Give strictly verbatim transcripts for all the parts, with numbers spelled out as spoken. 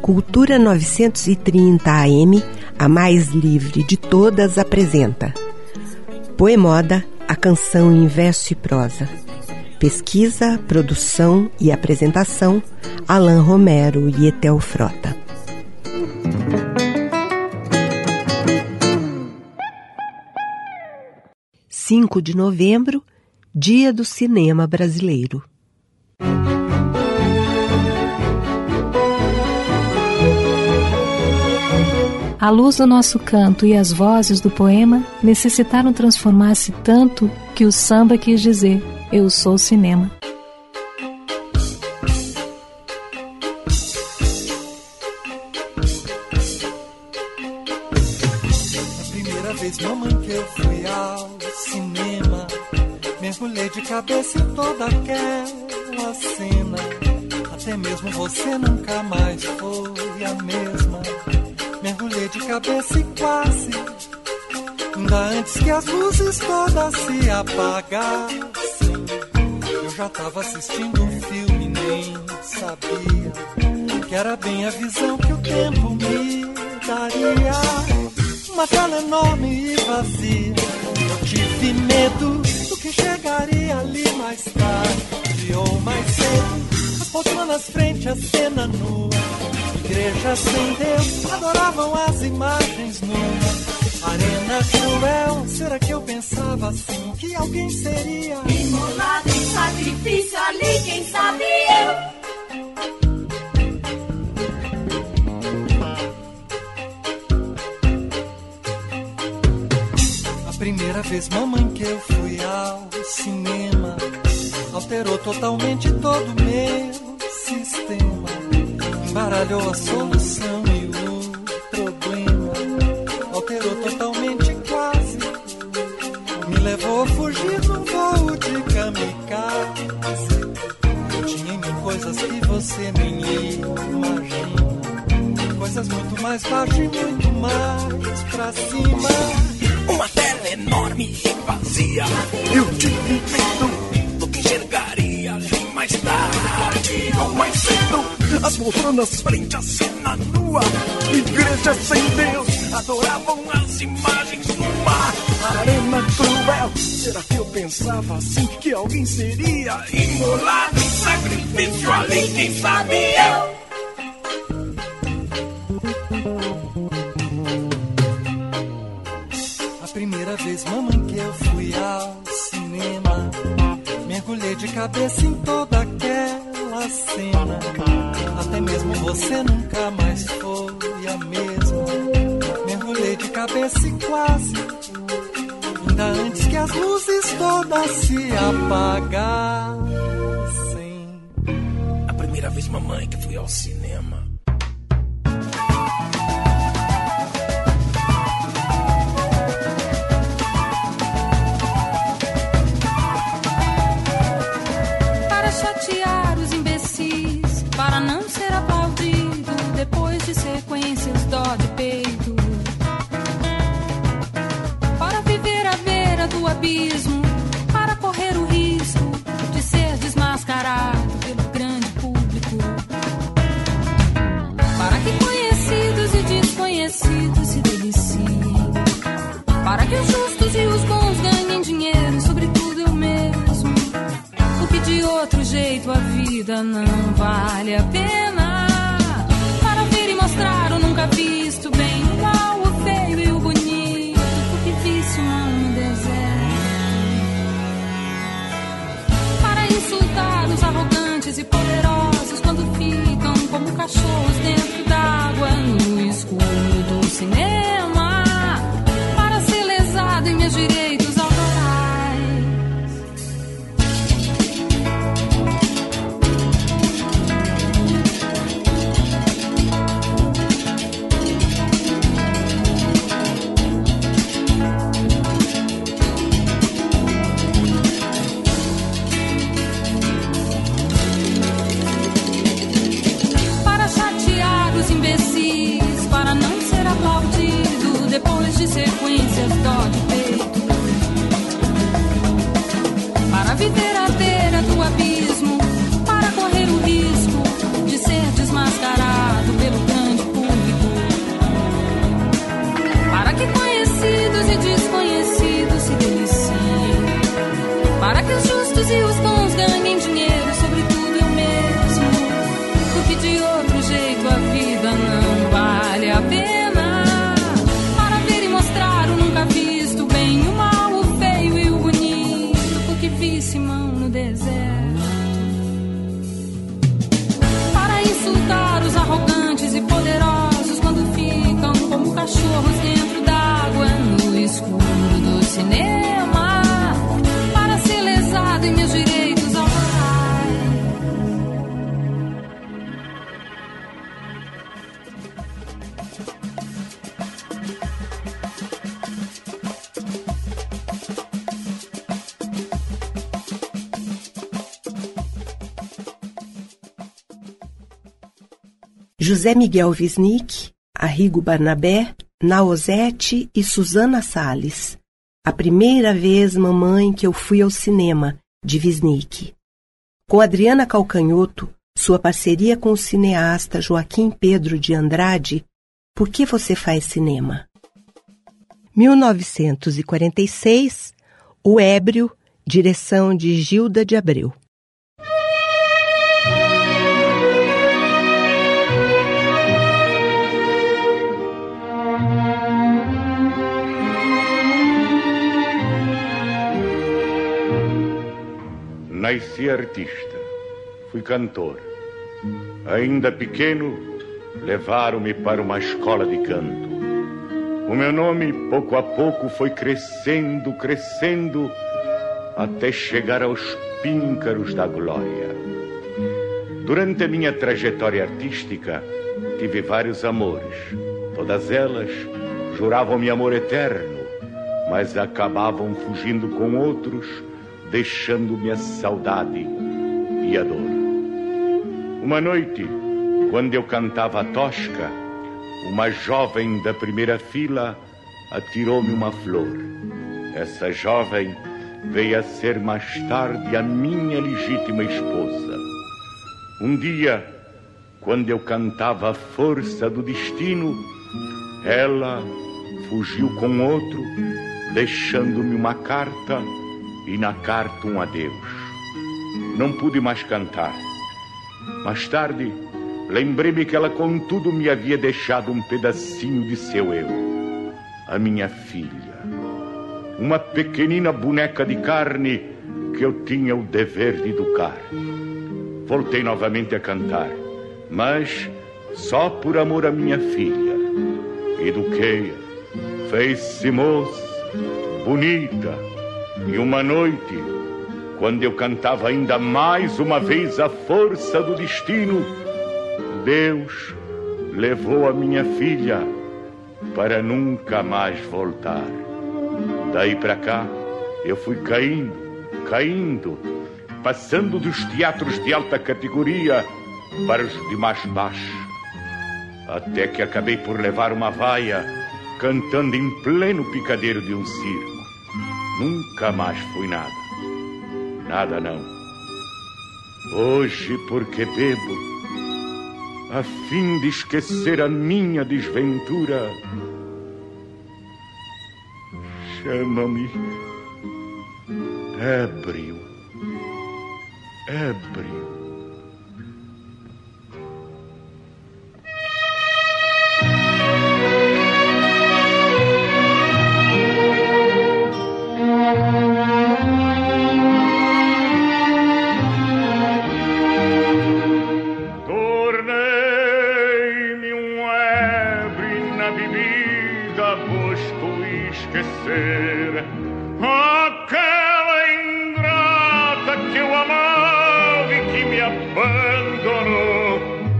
Cultura novecentos e trinta A M, a mais livre de todas, apresenta Poemoda, a canção em verso e prosa. Pesquisa, produção e apresentação, Alan Romero e Etel Frota. cinco de novembro, Dia do Cinema Brasileiro. A luz do nosso canto e as vozes do poema necessitaram transformar-se tanto que o samba quis dizer: eu sou cinema. A primeira vez, mamãe, que eu fui ao cinema, mergulhei de cabeça em toda aquela cena. Até mesmo você nunca mais foi a mesma. Mergulhei de cabeça e quase, ainda antes que as luzes todas se apagassem, eu já tava assistindo um filme, nem sabia que era bem a visão que o tempo me daria. Uma tela enorme e vazia, eu tive medo do que chegaria ali mais tarde ou mais cedo. As poltronas frente à cena nua, igreja sem Deus, adoravam as imagens numa arena cruel. Será que eu pensava assim, que alguém seria imolado em sacrifício ali, quem sabe eu? A primeira vez, mamãe, que eu fui ao cinema, alterou totalmente todo o meu sistema. Embaralhou a solução e o problema, alterou totalmente quase, me levou a fugir num voo de kamikaze. Tinha em mim coisas que você nem imagina, coisas muito mais baixas e muito mais pra cima. Uma tela enorme e vazia, eu tive medo do que enxergaria ali mais tarde ou mais cedo. As poltronas frente à cena nua, igreja sem Deus, adoravam as imagens numa arena cruel. Será que eu pensava assim, que alguém seria imolado em sacrifício ali, quem sabe eu? A primeira vez, mamãe, que eu fui ao cinema, mergulhei de cabeça em toda aquela cena. Até mesmo você nunca mais foi a mesma. Mergulhei de cabeça e quase, ainda antes que as luzes todas se apagassem. A primeira vez, mamãe, que fui ao cinema. Para chatear os imbecis, para não ser aplaudido depois de sequências dó de peito, para viver à beira do abismo, para correr o risco de ser desmascarado pelo grande público, para que conhecidos e desconhecidos se deliciem, para que os justos e os bons ganhem dinheiro, sobretudo eu mesmo, porque de outro jeito a vida não vale a pena. Para ver e mostrar o nunca visto, bem, o mal, o feio e o bonito, porque vício não deserto. Para insultar os arrogantes e poderosos quando ficam como cachorros dentro d'água no escuro do cinema, para ser lesado em meus direitos autorais. Para chatear José Miguel Wisnik, Arrigo Barnabé, Nausete e Susana Salles. A primeira vez, mamãe, que eu fui ao cinema, de Wisnik. Com Adriana Calcanhoto, sua parceria com o cineasta Joaquim Pedro de Andrade, Por que você faz cinema? mil novecentos e quarenta e seis, O Ébrio, direção de Gilda de Abreu. Nasci artista, fui cantor. Ainda pequeno, levaram-me para uma escola de canto. O meu nome, pouco a pouco, foi crescendo, crescendo, até chegar aos píncaros da glória. Durante a minha trajetória artística, tive vários amores. Todas elas juravam-me amor eterno, mas acabavam fugindo com outros, deixando-me a saudade e a dor. Uma noite, quando eu cantava a tosca, uma jovem da primeira fila atirou-me uma flor. Essa jovem veio a ser mais tarde a minha legítima esposa. Um dia, quando eu cantava a força do destino, ela fugiu com outro, deixando-me uma carta e na carta um adeus. Não pude mais cantar. Mais tarde, lembrei-me que ela contudo me havia deixado um pedacinho de seu eu. A minha filha. Uma pequenina boneca de carne que eu tinha o dever de educar. Voltei novamente a cantar, mas só por amor à minha filha. Eduquei-a, fez-se moça, bonita. E uma noite, quando eu cantava ainda mais uma vez a força do destino, Deus levou a minha filha para nunca mais voltar. Daí para cá, eu fui caindo, caindo, passando dos teatros de alta categoria para os de mais baixo, até que acabei por levar uma vaia cantando em pleno picadeiro de um circo. Nunca mais fui nada. Nada não. Hoje, porque bebo, a fim de esquecer a minha desventura, chama-me ébrio, ébrio. Aquela ingrata que eu amava e que me abandonou,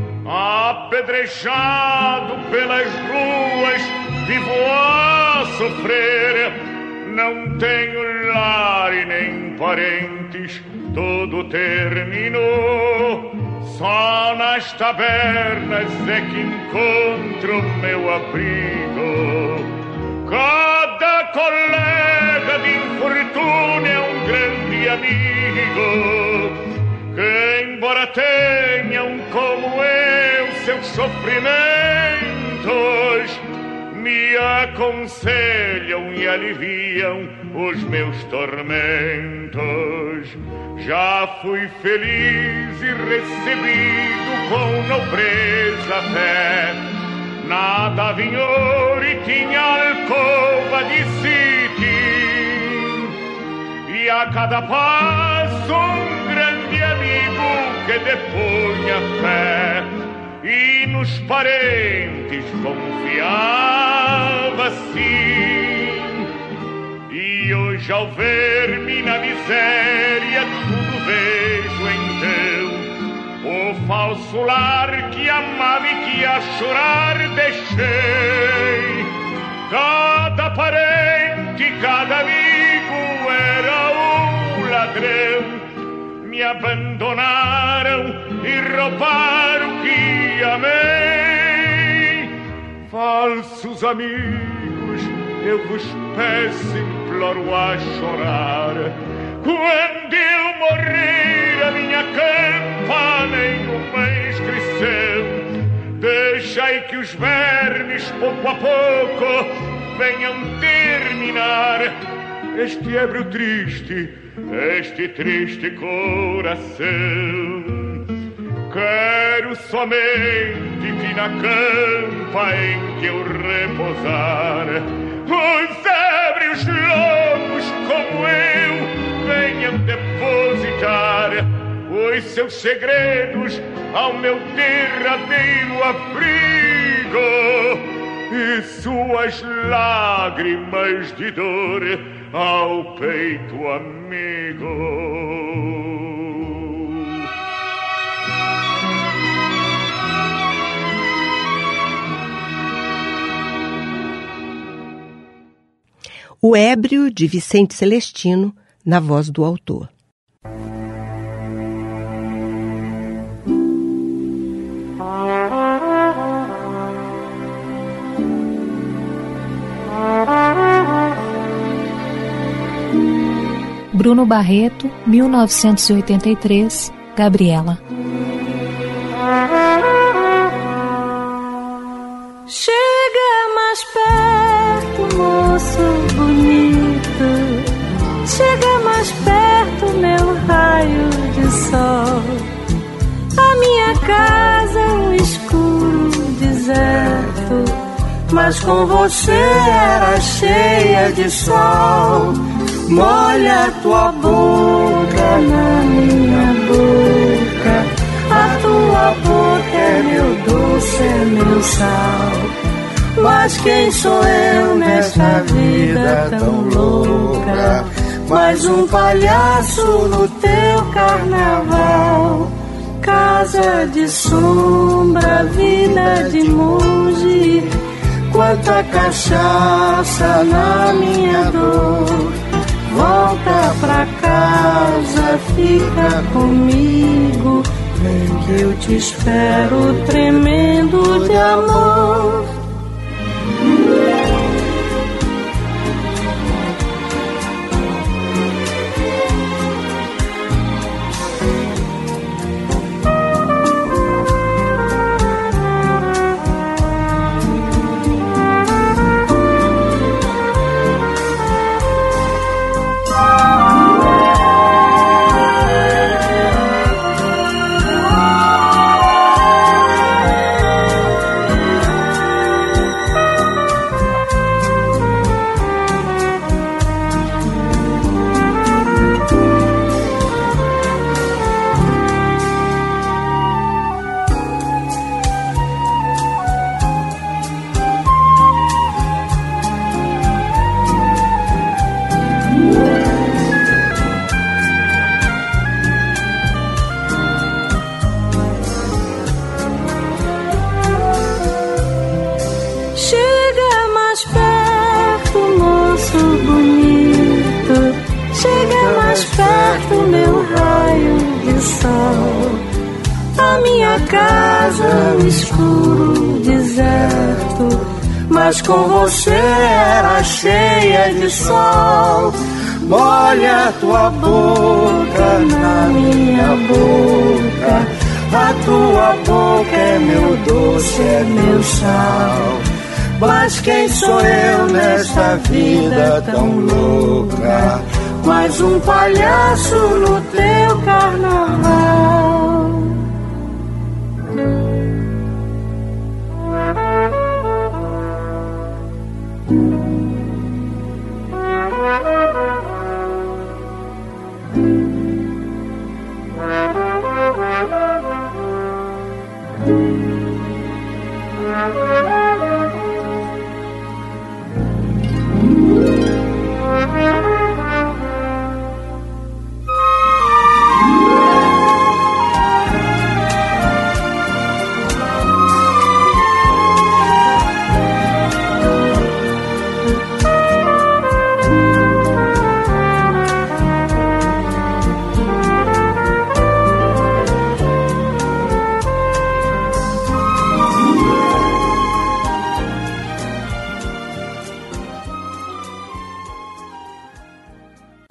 apedrejado pelas ruas, vivo a sofrer. Não tenho lar e nem parentes, tudo terminou. Só nas tabernas é que encontro meu abrigo. Cada colega de infortúnio é um grande amigo, que embora tenham como eu seus sofrimentos, me aconselham e aliviam os meus tormentos. Já fui feliz e recebido com nobreza até. Nada vinha e tinha alcova de sítio, e a cada passo um grande amigo que depunha fé, e nos parentes confiava sim. E hoje ao ver-me na miséria tudo vejo então, o falso lar que amava e que a chorar deixei. Cada parente, cada amigo era um ladrão. Me abandonaram e roubaram o que amei. Falsos amigos, eu vos peço, imploro a chorar. Quando eu morrer, a minha campana em um mês cresceu. Deixai que os vermes, pouco a pouco, venham terminar este ébrio triste, este triste coração. Quero somente que na campa em que eu repousar, os ébrios lobos como eu venham depositar os seus segredos ao meu derradeiro abrigo e suas lágrimas de dor ao peito amigo. O Ébrio, de Vicente Celestino, na voz do autor. Bruno Barreto, mil novecentos e oitenta e três, Gabriela. Chega mais perto, moço bonito. Chega mais perto, meu raio de sol. A minha casa é um escuro deserto, mas com você era cheia de sol. Molha tua boca na minha boca, a tua boca é meu doce, é meu sal. Mas quem sou eu nesta vida tão louca? Mais um palhaço no teu carnaval. Casa de sombra, vida de monge, quanta cachaça na minha dor. Volta pra casa, fica comigo, vem que eu te espero tremendo de amor. Mas com você era cheia de sol. Molha tua boca na minha boca, a tua boca é meu doce, é meu sal. Mas quem sou eu nesta vida tão louca? Mais um palhaço no teu carnaval.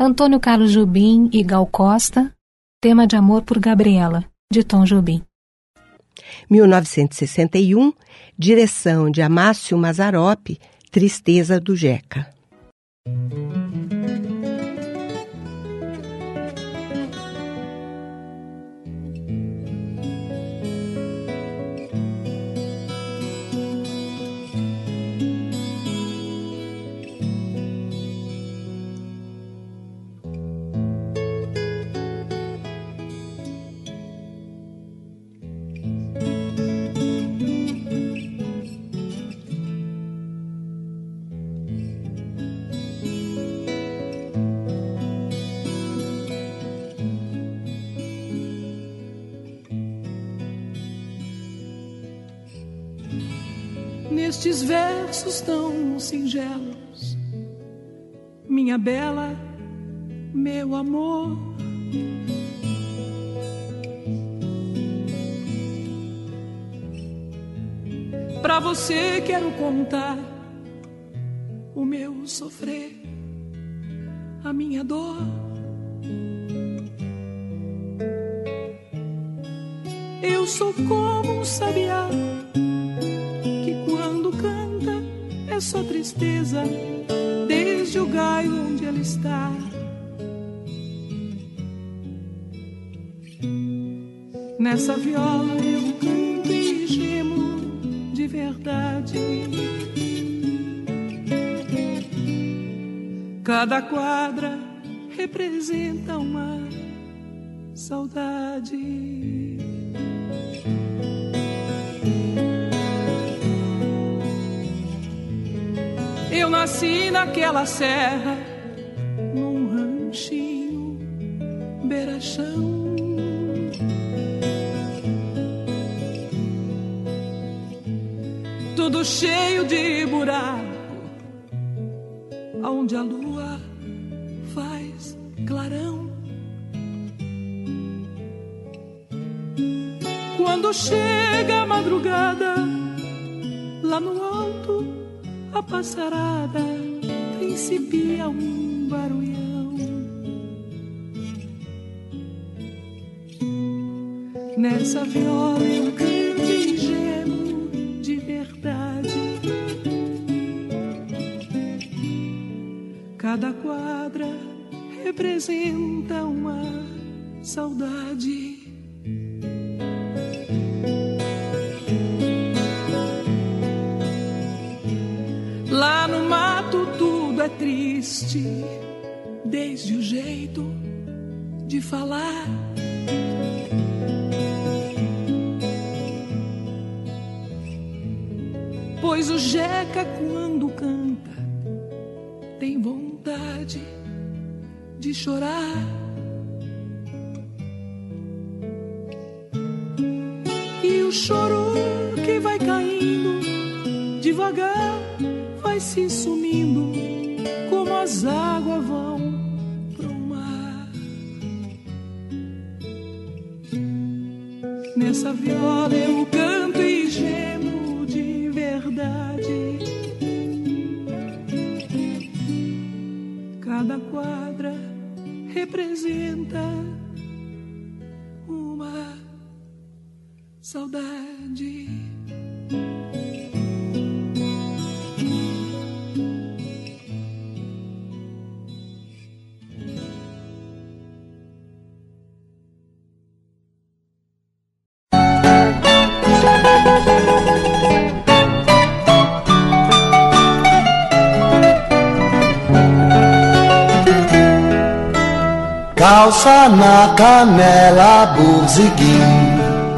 Antônio Carlos Jobim e Gal Costa, tema de amor por Gabriela, de Tom Jobim. mil novecentos e sessenta e um, direção de Amácio Mazzaropi, Tristeza do Jeca. Nestes versos tão singelos, minha bela, meu amor, pra você quero contar o meu sofrer, a minha dor. Eu sou como um sabiá é só tristeza, desde o galho onde ela está. Nessa viola eu canto e gemo de verdade. Cada quadra representa uma saudade. Eu nasci naquela serra, num ranchinho, beira-chão. Tudo cheio de buraco, onde a lua faz clarão. Quando chega a madrugada, lá no alto, a passarada principia um barulhão. Nessa viola eu canto e gemo de verdade. Cada quadra representa uma saudade. Lá no mato tudo é triste, desde o jeito de falar. Pois o Jeca, quando canta, tem vontade de chorar. E o choro que vai caindo devagar vai se sumindo, como as águas vão pro mar. Nessa viola eu canto e gemo de verdade. Cada quadra representa uma saudade. Calça na canela, burziguinho,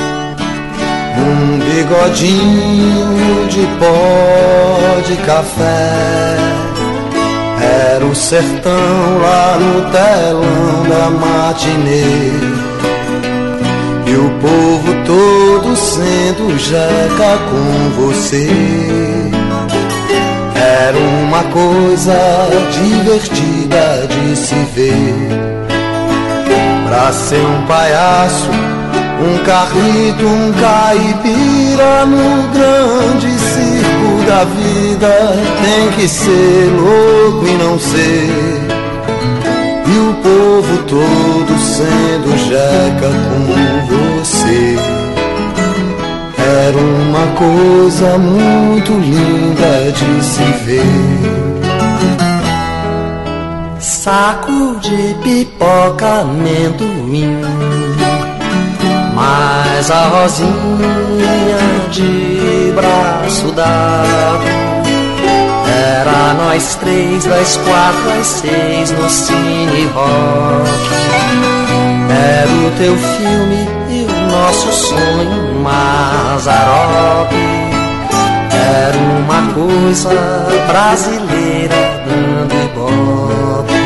um bigodinho de pó de café. Era o sertão lá no telão da matinê, e o povo todo sendo Jeca com você. Era uma coisa divertida de se ver. Pra ser um palhaço, um carrito, um caipira no grande circo da vida, tem que ser louco e não ser. e o povo todo sendo jeca com você. Era uma coisa muito linda de se ver. Saco de pipoca, amendoim, mais a Rosinha de braço dado. Era nós três, das quatro às seis no Cine Rock. Era o teu filme e o nosso sonho, Mazzaropi. Era uma coisa brasileira dando ibope.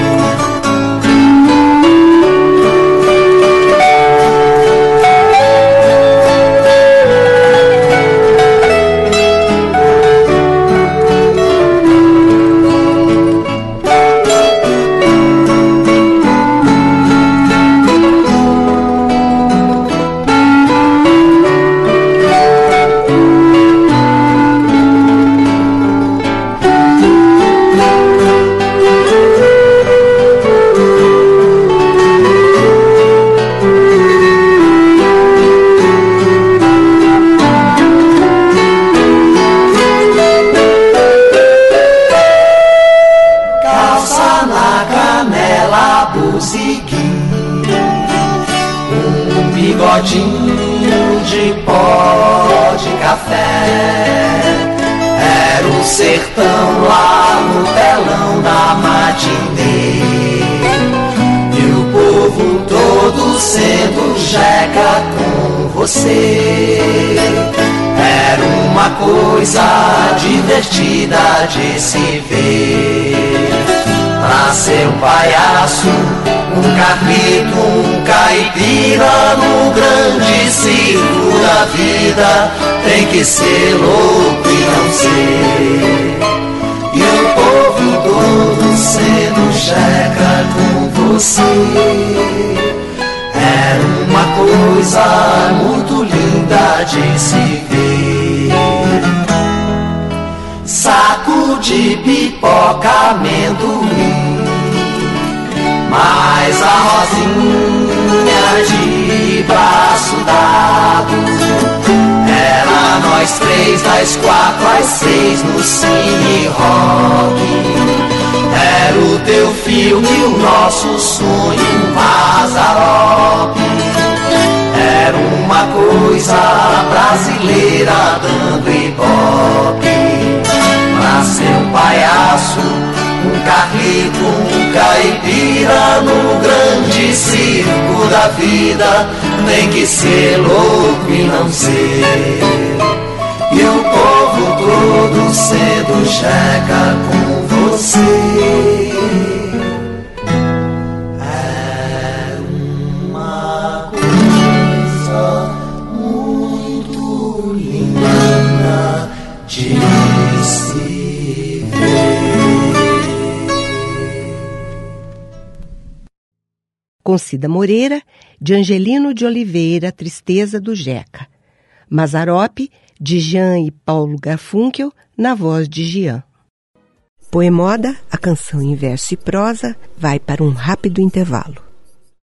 Bigodinho de pó de café. Era o sertão lá no telão da matinê. E o povo todo sendo jeca com você. Era uma coisa divertida de se ver. Pra ser um palhaço, um carrito, um caipira no grande circo da vida, tem que ser louco e não ser. E o povo todo sendo jeca com você. Era uma coisa muito linda de se ver. Saco de pipoca, amendoim, mais a Rosinha de braço dado. Era nós três, das quatro às seis no Cine Rock. Era o teu filme e o nosso sonho, Mazzaropi. Era uma coisa brasileira dando ibope. Pra ser um palhaço, um carrito, um caipira no grande circo da vida, tem que ser louco e não ser. E o povo todo sendo jeca com você. É uma coisa muito linda de se ver. Com Cida Moreira, de Angelino de Oliveira, Tristeza do Jeca. Mazzaropi, de Jean e Paulo Garfunkel, na voz de Jean. Poemoda, a canção em verso e prosa, vai para um rápido intervalo.